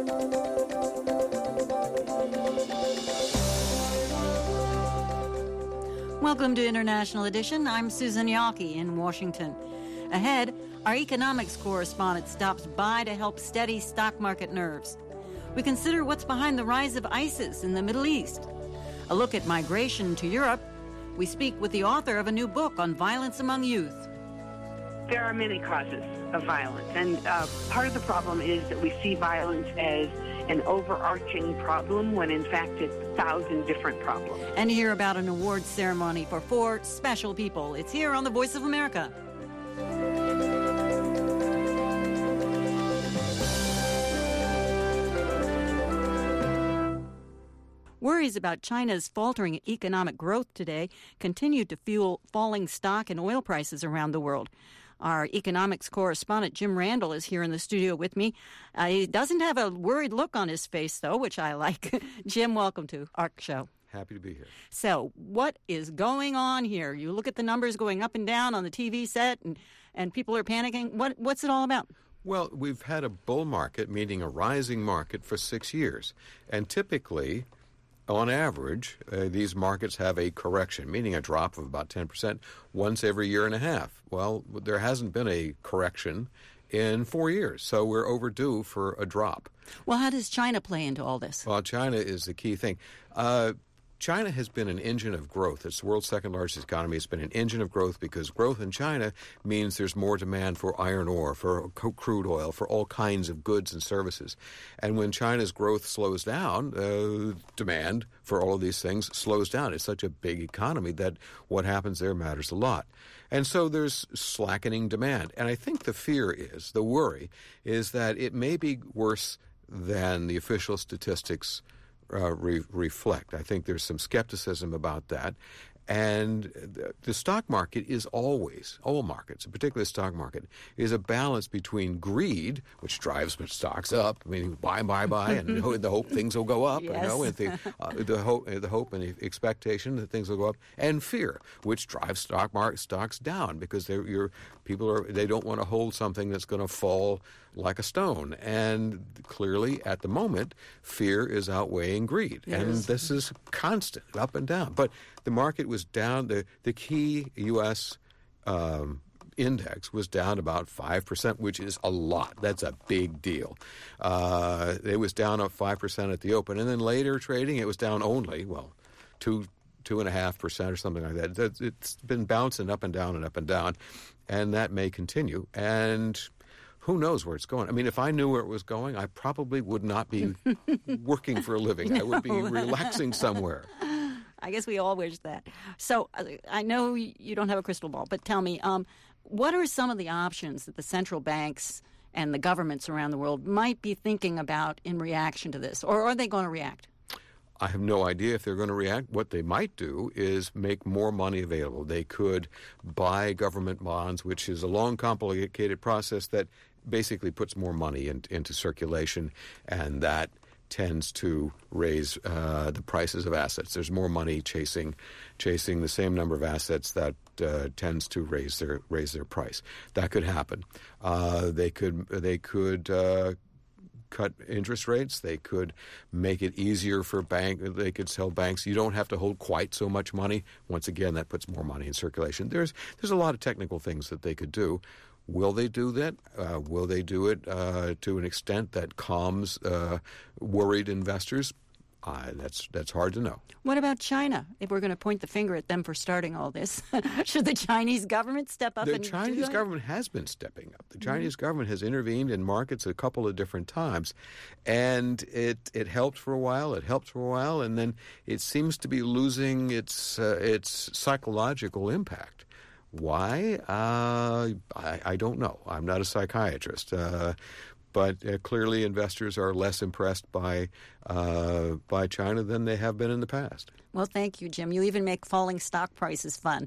Welcome to International Edition. I'm Susan Yawkey in Washington. Ahead, our economics correspondent stops by to help steady stock market nerves. We consider what's behind the rise of ISIS in the Middle East. A look at migration to Europe. We speak with the author of a new book on violence among youth. There are many causes of violence, and part of the problem is that we see violence as an overarching problem when in fact it's 1,000 different problems. And to hear about an awards ceremony for 4 special people. It's here on The Voice of America. Worries about China's faltering economic growth today continue to fuel falling stock and oil prices around the world. Our economics correspondent, Jim Randall, is here in the studio with me. He doesn't have a worried look on his face, though, which I like. Jim, welcome to our show. Happy to be here. So what is going on here? You look at the numbers going up and down on the TV set, and people are panicking. What's it all about? Well, we've had a bull market, meaning a rising market, for 6 years. And typically, on average, these markets have a correction, meaning a drop of about 10% once every year and a half. Well, there hasn't been a correction in 4 years, so we're overdue for a drop. Well, how does China play into all this? Well, China is the key thing. China has been an engine of growth. It's the world's second largest economy. It's been an engine of growth because growth in China means there's more demand for iron ore, for crude oil, for all kinds of goods and services. And when China's growth slows down, demand for all of these things slows down. It's such a big economy that what happens there matters a lot. And so there's slackening demand. And I think the worry is that it may be worse than the official statistics reflect. I think there's some skepticism about that. And the stock market is always, all markets, particularly the stock market, is a balance between greed, which drives stocks up. I mean, buy, and the hope things will go up. Yes. You know, and the hope and the expectation that things will go up, and fear, which drives stocks down because they don't want to hold something that's going to fall like a stone. And clearly, at the moment, fear is outweighing greed, Yes. and this is constant, up and down. But the market was down. The key U.S. Index was down about 5%, which is a lot. That's a big deal. It was down up 5% at the open, and then later trading, it was down only 2.5% or something like that. It's been bouncing up and down and up and down, and that may continue. And who knows where it's going? I mean, if I knew where it was going, I probably would not be working for a living. I would be relaxing somewhere. I guess we all wish that. So I know you don't have a crystal ball, but tell me, what are some of the options that the central banks and the governments around the world might be thinking about in reaction to this? Or are they going to react? I have no idea if they're going to react. What they might do is make more money available. They could buy government bonds, which is a long, complicated process that basically puts more money into circulation, and that tends to raise the prices of assets. There's more money chasing the same number of assets that tends to raise their price. That could happen. They could cut interest rates. They could make it easier for they could tell banks you don't have to hold quite so much money. Once again, that puts more money in circulation. There's a lot of technical things that they could do. Will they do that? Will they do it to an extent that calms worried investors? That's hard to know. What about China? If we're going to point the finger at them for starting all this, should the Chinese government step up? The Chinese government has been stepping up. The Chinese government has intervened in markets a couple of different times, and it helped for a while. And then it seems to be losing its psychological impact. Why? I don't know. I'm not a psychiatrist. But clearly investors are less impressed by China than they have been in the past. Well, thank you, Jim. You even make falling stock prices fun.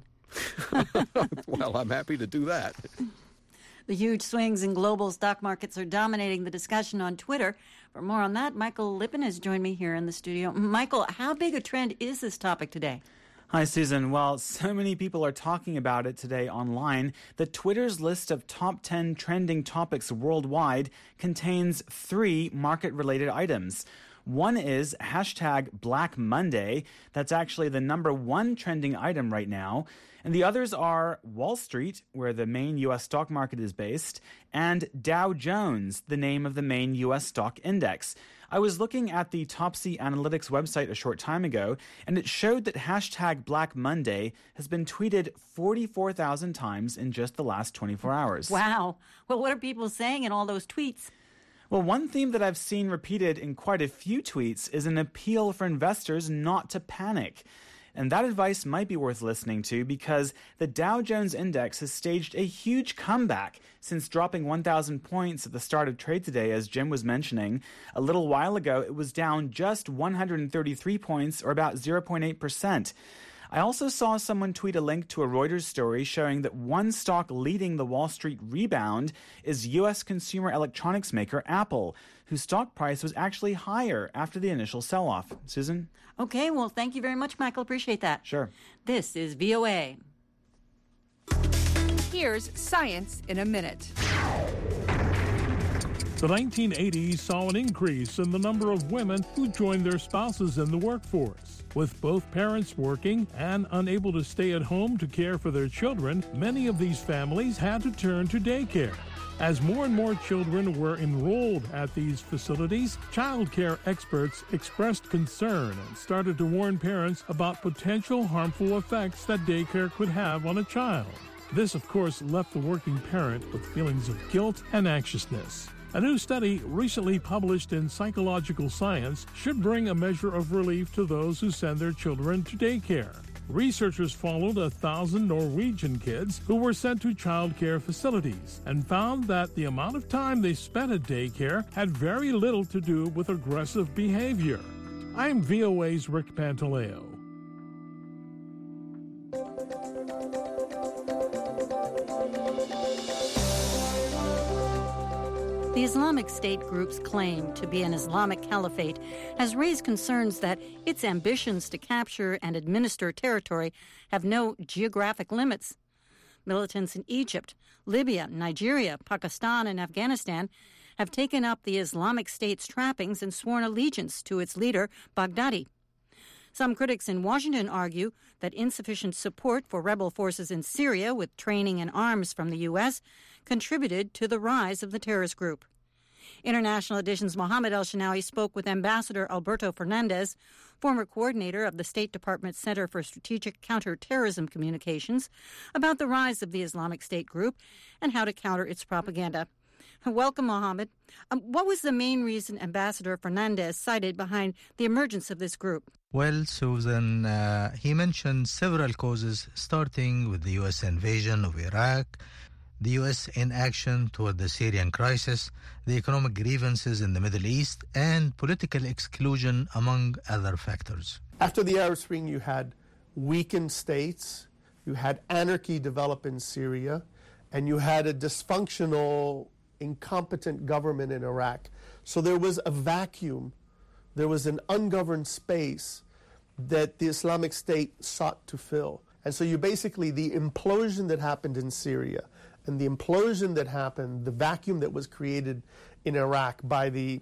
Well, I'm happy to do that. The huge swings in global stock markets are dominating the discussion on Twitter. For more on that, Michael Lippin has joined me here in the studio. Michael, how big a trend is this topic today? Hi, Susan. Well, so many people are talking about it today online that Twitter's list of top 10 trending topics worldwide contains 3 market-related items. One is hashtag Black Monday. That's actually the number 1 trending item right now. And the others are Wall Street, where the main U.S. stock market is based, and Dow Jones, the name of the main U.S. stock index. I was looking at the Topsy Analytics website a short time ago, and it showed that hashtag Black Monday has been tweeted 44,000 times in just the last 24 hours. Wow. Well, what are people saying in all those tweets? Well, one theme that I've seen repeated in quite a few tweets is an appeal for investors not to panic. And that advice might be worth listening to because the Dow Jones Index has staged a huge comeback since dropping 1,000 points at the start of trade today, as Jim was mentioning. A little while ago, it was down just 133 points, or about 0.8%. I also saw someone tweet a link to a Reuters story showing that one stock leading the Wall Street rebound is U.S. consumer electronics maker Apple, whose stock price was actually higher after the initial sell-off. Susan? Okay, well, thank you very much, Michael. Appreciate that. Sure. This is VOA. Here's Science in a Minute. The 1980s saw an increase in the number of women who joined their spouses in the workforce. With both parents working and unable to stay at home to care for their children, many of these families had to turn to daycare. As more and more children were enrolled at these facilities, child care experts expressed concern and started to warn parents about potential harmful effects that daycare could have on a child. This, of course, left the working parent with feelings of guilt and anxiousness. A new study recently published in Psychological Science should bring a measure of relief to those who send their children to daycare. Researchers followed 1,000 Norwegian kids who were sent to child care facilities and found that the amount of time they spent at daycare had very little to do with aggressive behavior. I'm VOA's Rick Pantaleo. The Islamic State group's claim to be an Islamic caliphate has raised concerns that its ambitions to capture and administer territory have no geographic limits. Militants in Egypt, Libya, Nigeria, Pakistan, and Afghanistan have taken up the Islamic State's trappings and sworn allegiance to its leader, Baghdadi. Some critics in Washington argue that insufficient support for rebel forces in Syria with training and arms from the U.S. contributed to the rise of the terrorist group. International Edition's Mohammed El-Shinawi spoke with Ambassador Alberto Fernandez, former coordinator of the State Department's Center for Strategic Counterterrorism Communications, about the rise of the Islamic State group and how to counter its propaganda. Welcome, Mohammed. What was the main reason Ambassador Fernandez cited behind the emergence of this group? Well, Susan, he mentioned several causes, starting with the U.S. invasion of Iraq, the U.S. inaction toward the Syrian crisis, the economic grievances in the Middle East, and political exclusion, among other factors. After the Arab Spring, you had weakened states, you had anarchy develop in Syria, and you had a dysfunctional, incompetent government in Iraq. So there was a vacuum, there was an ungoverned space that the Islamic State sought to fill. And so you basically, the implosion that happened in Syria and the implosion that happened, the vacuum that was created in Iraq by the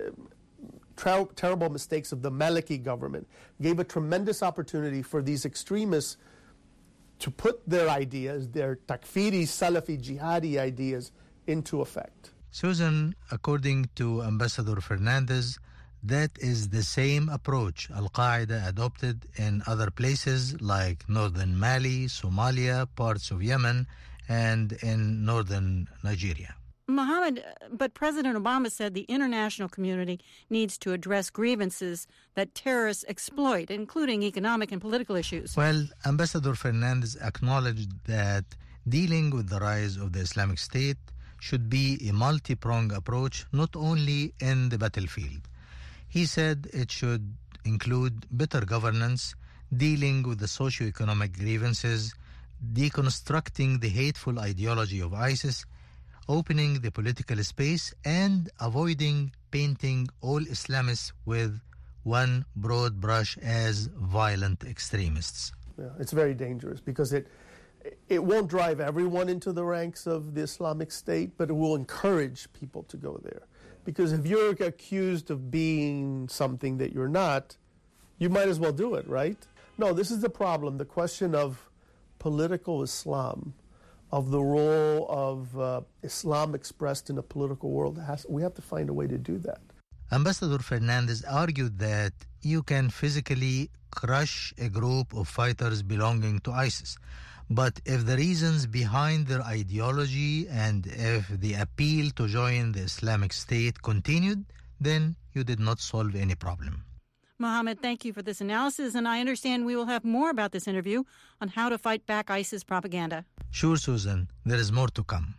terrible mistakes of the Maliki government, gave a tremendous opportunity for these extremists to put their ideas, their takfiri, Salafi, jihadi ideas, into effect. Susan, according to Ambassador Fernandez, that is the same approach Al-Qaeda adopted in other places like northern Mali, Somalia, parts of Yemen, and in northern Nigeria. Mohammed, but President Obama said the international community needs to address grievances that terrorists exploit, including economic and political issues. Well, Ambassador Fernandez acknowledged that dealing with the rise of the Islamic State should be a multi-pronged approach, not only in the battlefield. He said it should include better governance, dealing with the socio-economic grievances, deconstructing the hateful ideology of ISIS, opening the political space, and avoiding painting all Islamists with one broad brush as violent extremists. Yeah, it's very dangerous because it won't drive everyone into the ranks of the Islamic State, but it will encourage people to go there. Because if you're accused of being something that you're not, you might as well do it, right? No, this is the problem, the question of political Islam, of the role of Islam expressed in a political world. We have to find a way to do that. Ambassador Fernandez argued that you can physically crush a group of fighters belonging to ISIS. But if the reasons behind their ideology and if the appeal to join the Islamic State continued, then you did not solve any problem. Mohammed, thank you for this analysis, and I understand we will have more about this interview on how to fight back ISIS propaganda. Sure, Susan. There is more to come.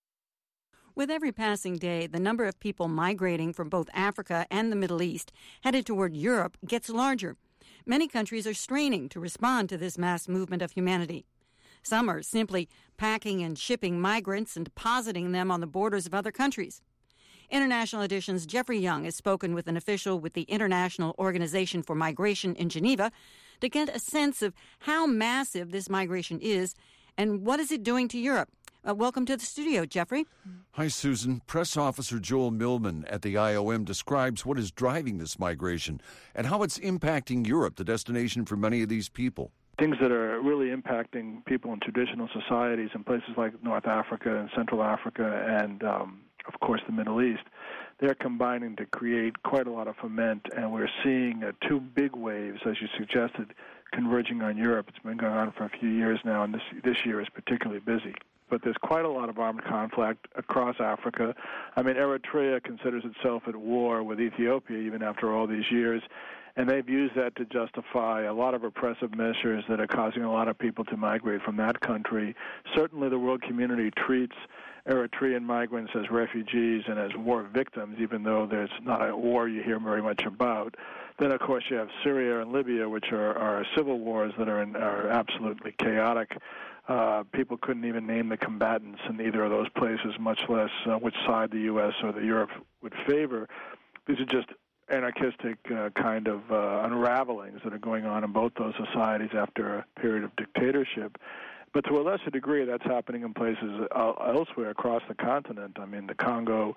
With every passing day, the number of people migrating from both Africa and the Middle East headed toward Europe gets larger. Many countries are straining to respond to this mass movement of humanity. Some are simply packing and shipping migrants and depositing them on the borders of other countries. International Edition's Jeffrey Young has spoken with an official with the International Organization for Migration in Geneva to get a sense of how massive this migration is and what is it doing to Europe. Welcome to the studio, Jeffrey. Hi, Susan. Press Officer Joel Millman at the IOM describes what is driving this migration and how it's impacting Europe, the destination for many of these people. Things that are really impacting people in traditional societies in places like North Africa and Central Africa and, of course, the Middle East, they're combining to create quite a lot of foment, and we're seeing two big waves, as you suggested, converging on Europe. It's been going on for a few years now, and this year is particularly busy. But there's quite a lot of armed conflict across Africa. I mean, Eritrea considers itself at war with Ethiopia even after all these years, and they've used that to justify a lot of repressive measures that are causing a lot of people to migrate from that country. Certainly the world community treats Eritrean migrants as refugees and as war victims, even though there's not a war you hear very much about. Then, of course, you have Syria and Libya, which are civil wars that are absolutely chaotic. People couldn't even name the combatants in either of those places, much less which side the U.S. or the Europe would favor. These are just anarchistic kind of unravelings that are going on in both those societies after a period of dictatorship. But to a lesser degree, that's happening in places elsewhere across the continent. I mean, the Congo,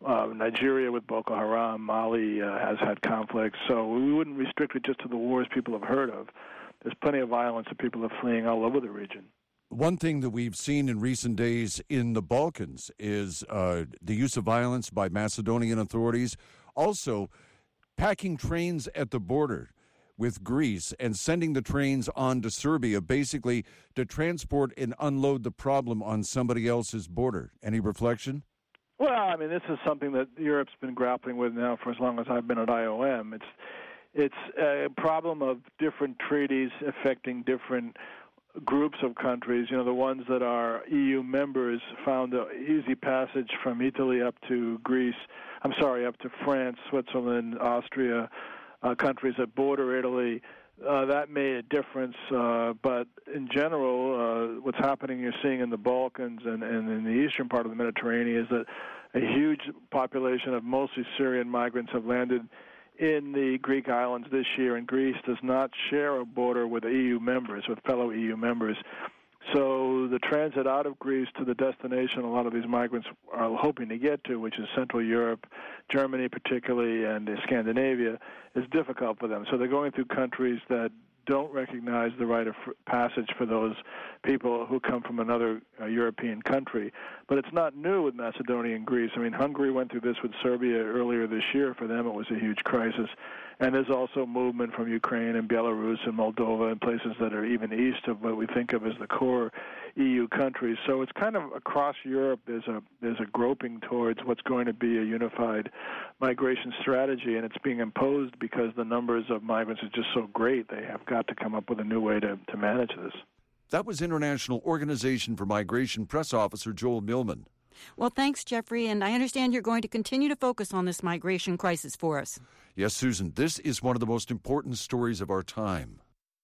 Nigeria with Boko Haram, Mali has had conflicts. So we wouldn't restrict it just to the wars people have heard of. There's plenty of violence that people are fleeing all over the region. One thing that we've seen in recent days in the Balkans is the use of violence by Macedonian authorities. Also, packing trains at the border with Greece and sending the trains on to Serbia, basically to transport and unload the problem on somebody else's border. Any reflection? Well, I mean, this is something that Europe's been grappling with now for as long as I've been at IOM. It's a problem of different treaties affecting different groups of countries. You know, the ones that are EU members found an easy passage from Italy up to up to France, Switzerland, Austria, countries that border Italy. That made a difference, but in general, what's happening, you're seeing in the Balkans and in the eastern part of the Mediterranean, is that a huge population of mostly Syrian migrants have landed in the Greek islands this year, and Greece does not share a border with EU members, with fellow EU members. So the transit out of Greece to the destination a lot of these migrants are hoping to get to, which is Central Europe, Germany particularly, and Scandinavia, is difficult for them. So they're going through countries that don't recognize the right of passage for those people who come from another European country. But it's not new with Macedonia and Greece. I mean, Hungary went through this with Serbia earlier this year. For them, it was a huge crisis. And there's also movement from Ukraine and Belarus and Moldova and places that are even east of what we think of as the core EU countries. So it's kind of across Europe there's a groping towards what's going to be a unified migration strategy, and it's being imposed because the numbers of migrants are just so great. They have got to come up with a new way to manage this. That was International Organization for Migration Press Officer Joel Millman. Well, thanks, Jeffrey, and I understand you're going to continue to focus on this migration crisis for us. Yes, Susan, this is one of the most important stories of our time.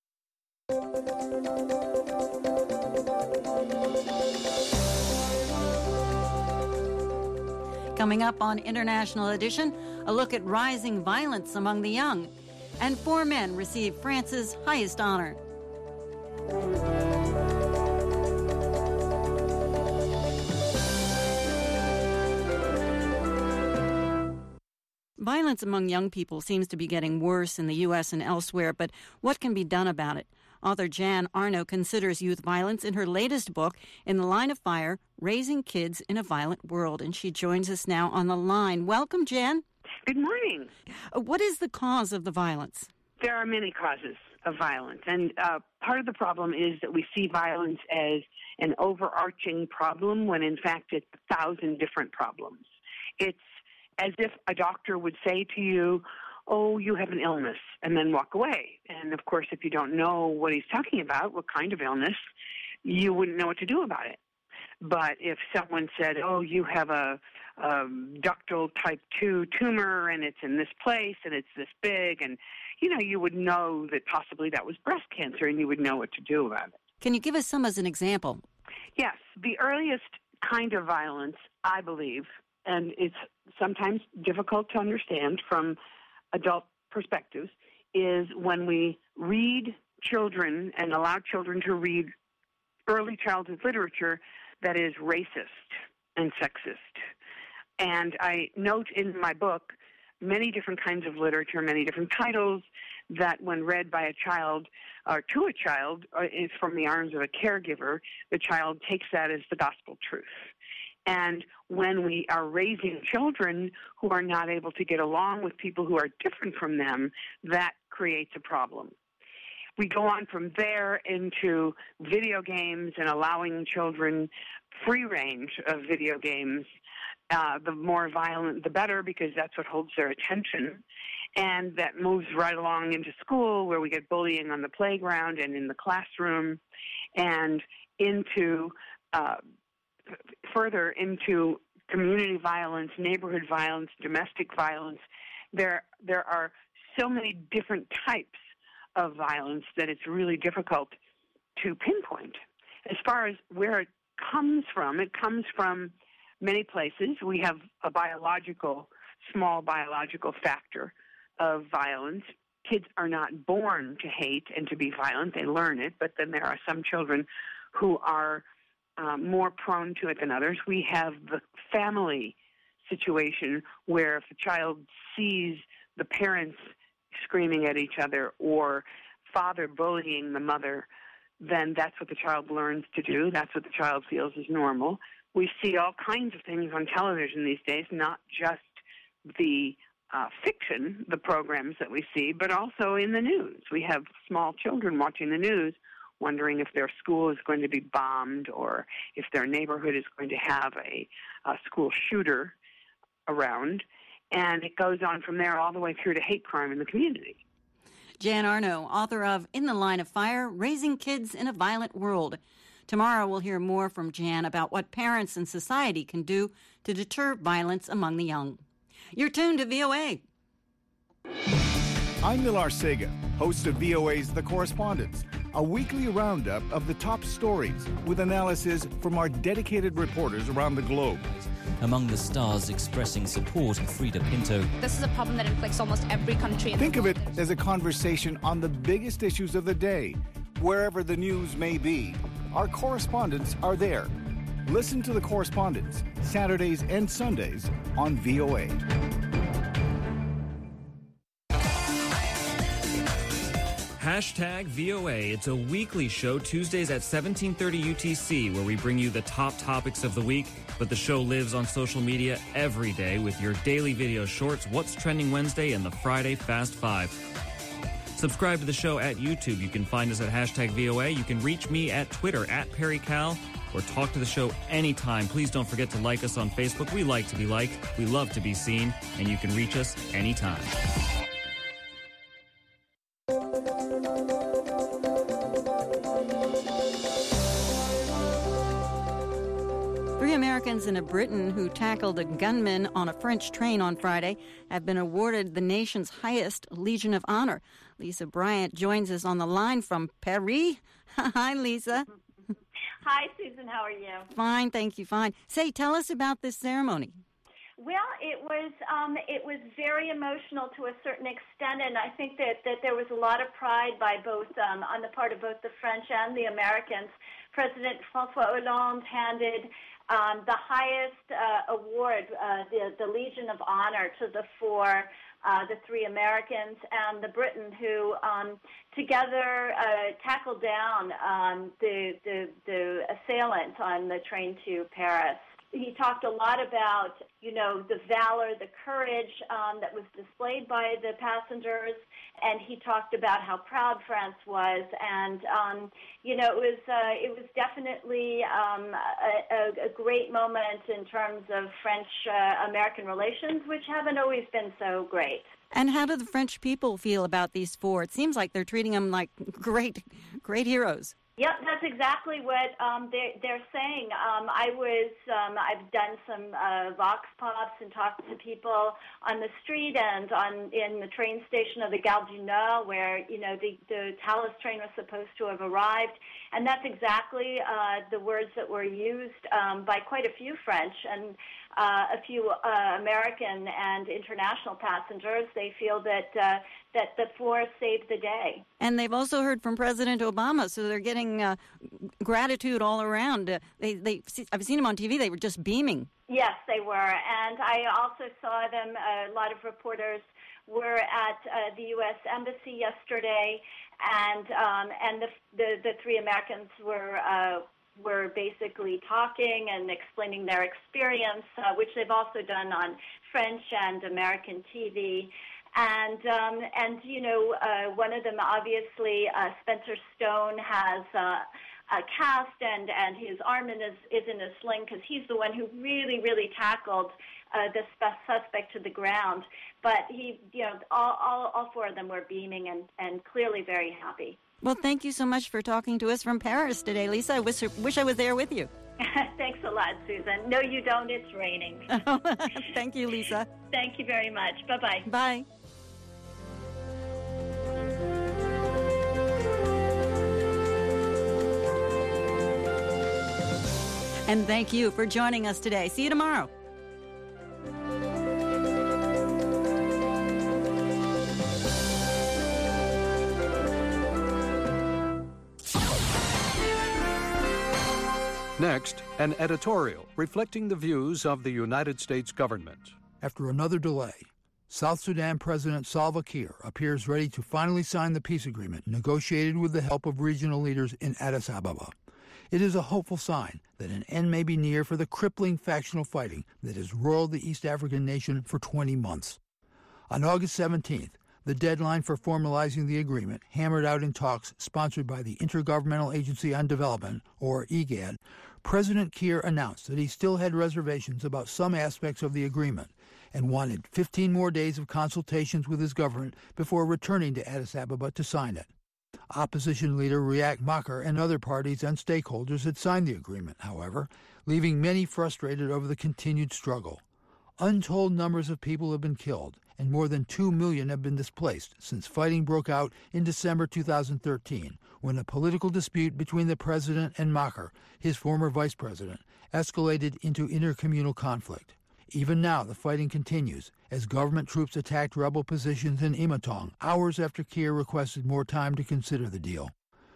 Coming up on International Edition, a look at rising violence among the young. And 4 men receive France's highest honor. Violence among young people seems to be getting worse in the U.S. and elsewhere, but what can be done about it? Author Jan Arno considers youth violence in her latest book, In the Line of Fire, Raising Kids in a Violent World, and she joins us now on the line. Welcome, Jan. Good morning. What is the cause of the violence? There are many causes of violence, and part of the problem is that we see violence as an overarching problem when, in fact, it's 1,000 different problems. It's as if a doctor would say to you, oh, you have an illness, and then walk away. And, of course, if you don't know what he's talking about, what kind of illness, you wouldn't know what to do about it. But if someone said, oh, you have a ductal type 2 tumor, and it's in this place, and it's this big, and, you would know that possibly that was breast cancer, and you would know what to do about it. Can you give us some as an example? Yes. The earliest kind of violence, I believe, and it's sometimes difficult to understand from adult perspectives, is when we read children and allow children to read early childhood literature that is racist and sexist. And I note in my book many different kinds of literature, many different titles that when read by a child or to a child is from the arms of a caregiver, the child takes that as the gospel truth. And when we are raising children who are not able to get along with people who are different from them, that creates a problem. We go on from there into video games and allowing children free range of video games. The more violent, the better, because that's what holds their attention. And that moves right along into school, where we get bullying on the playground and in the classroom, and into further into community violence, neighborhood violence, domestic violence. There are so many different types of violence that it's really difficult to pinpoint. As far as where it comes from many places. We have a small biological factor of violence. Kids are not born to hate and to be violent. They learn it, but then there are some children who are more prone to it than others. We have the family situation where if a child sees the parents screaming at each other or father bullying the mother, then that's what the child learns to do. That's what the child feels is normal. We see all kinds of things on television these days, not just the fiction, the programs that we see, but also in the news. We have small children watching the news wondering if their school is going to be bombed or if their neighborhood is going to have a school shooter around. And it goes on from there all the way through to hate crime in the community. Jan Arno, author of In the Line of Fire, Raising Kids in a Violent World. Tomorrow we'll hear more from Jan about what parents and society can do to deter violence among the young. You're tuned to VOA. I'm Nilar Sega, host of VOA's The Correspondents, a weekly roundup of the top stories with analysis from our dedicated reporters around the globe. Among the stars expressing support, Frida Pinto. This is a problem that inflicts almost every country in the world. Think of it as a conversation on the biggest issues of the day, wherever the news may be. Our correspondents are there. Listen to The Correspondents, Saturdays and Sundays on VOA. Hashtag VOA. It's a weekly show, Tuesdays at 17:30 UTC, where we bring you the top topics of the week. But the show lives on social media every day with your daily video shorts, What's Trending Wednesday, and the Friday Fast Five. Subscribe to the show at YouTube. You can find us at hashtag VOA. You can reach me at Twitter at PerryCal or talk to the show anytime. Please don't forget to like us on Facebook. We like to be liked. We love to be seen. And you can reach us anytime. 3 Americans in Britain who tackled a gunman on a French train on Friday have been awarded the nation's highest Legion of Honor. Lisa Bryant joins us on the line from Paris. Hi, Lisa. Hi, Susan. How are you? Fine, thank you. Fine. Say, tell us about this ceremony. Well, it was very emotional to a certain extent, and I think that there was a lot of pride by both on the part of both the French and the Americans. President François Hollande handed the highest award, the Legion of Honor, to the three Americans and the Briton who together tackled down the assailant on the train to Paris. He talked a lot about, the valor, the courage that was displayed by the passengers, and he talked about how proud France was, and it was definitely a great moment in terms of French-American relations, which haven't always been so great. And how do the French people feel about these four? It seems like they're treating them like great heroes. Yep, that's exactly what they're saying. I've done some vox pops and talked to people on the street and in the train station of the Gare du Nord, where the Thalys train was supposed to have arrived, and that's exactly the words that were used by quite a few French and a few American and international passengers. They feel that the four saved the day. And they've also heard from President Obama, so they're getting gratitude all around. I've seen them on TV. They were just beaming. Yes, they were. And I also saw them, a lot of reporters were at the U.S. Embassy yesterday, and the three Americans were basically talking and explaining their experience, which they've also done on French and American TV. And one of them, obviously, Spencer Stone has a cast, and his arm is in a sling because he's the one who really tackled the suspect to the ground. But all four of them were beaming and clearly very happy. Well, thank you so much for talking to us from Paris today, Lisa. I wish I was there with you. Thanks a lot, Susan. No, you don't. It's raining. Thank you, Lisa. Thank you very much. Bye-bye. Bye. And thank you for joining us today. See you tomorrow. Next, an editorial reflecting the views of the United States government. After another delay, South Sudan President Salva Kiir appears ready to finally sign the peace agreement negotiated with the help of regional leaders in Addis Ababa. It is a hopeful sign that an end may be near for the crippling factional fighting that has roiled the East African nation for 20 months. On August 17th, the deadline for formalizing the agreement, hammered out in talks sponsored by the Intergovernmental Agency on Development, or IGAD, President Kiir announced that he still had reservations about some aspects of the agreement and wanted 15 more days of consultations with his government before returning to Addis Ababa to sign it. Opposition leader Riek Machar and other parties and stakeholders had signed the agreement, however, leaving many frustrated over the continued struggle. Untold numbers of people have been killed, and more than 2 million have been displaced since fighting broke out in December 2013, when a political dispute between the president and Machar, his former vice president, escalated into intercommunal conflict. Even now, the fighting continues as government troops attacked rebel positions in Imatong hours after Kiir requested more time to consider the deal.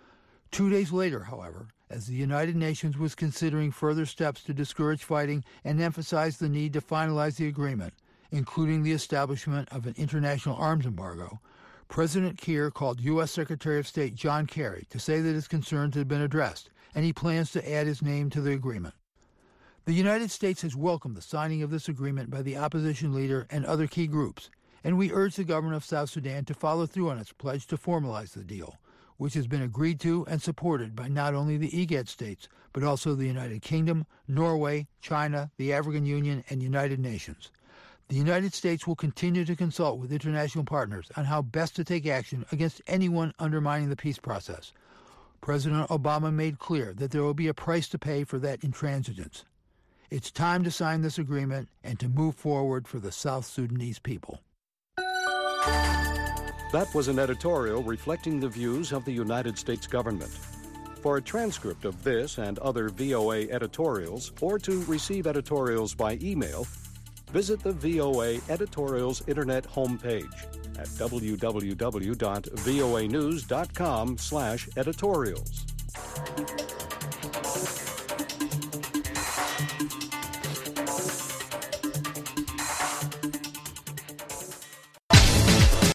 2 days later, however, as the United Nations was considering further steps to discourage fighting and emphasize the need to finalize the agreement, including the establishment of an international arms embargo, President Kiir called U.S. Secretary of State John Kerry to say that his concerns had been addressed, and he plans to add his name to the agreement. The United States has welcomed the signing of this agreement by the opposition leader and other key groups, and we urge the government of South Sudan to follow through on its pledge to formalize the deal, which has been agreed to and supported by not only the IGAD states, but also the United Kingdom, Norway, China, the African Union, and United Nations. The United States will continue to consult with international partners on how best to take action against anyone undermining the peace process. President Obama made clear that there will be a price to pay for that intransigence. It's time to sign this agreement and to move forward for the South Sudanese people. That was an editorial reflecting the views of the United States government. For a transcript of this and other VOA editorials, or to receive editorials by email, visit the VOA Editorials Internet homepage at www.voanews.com/editorials.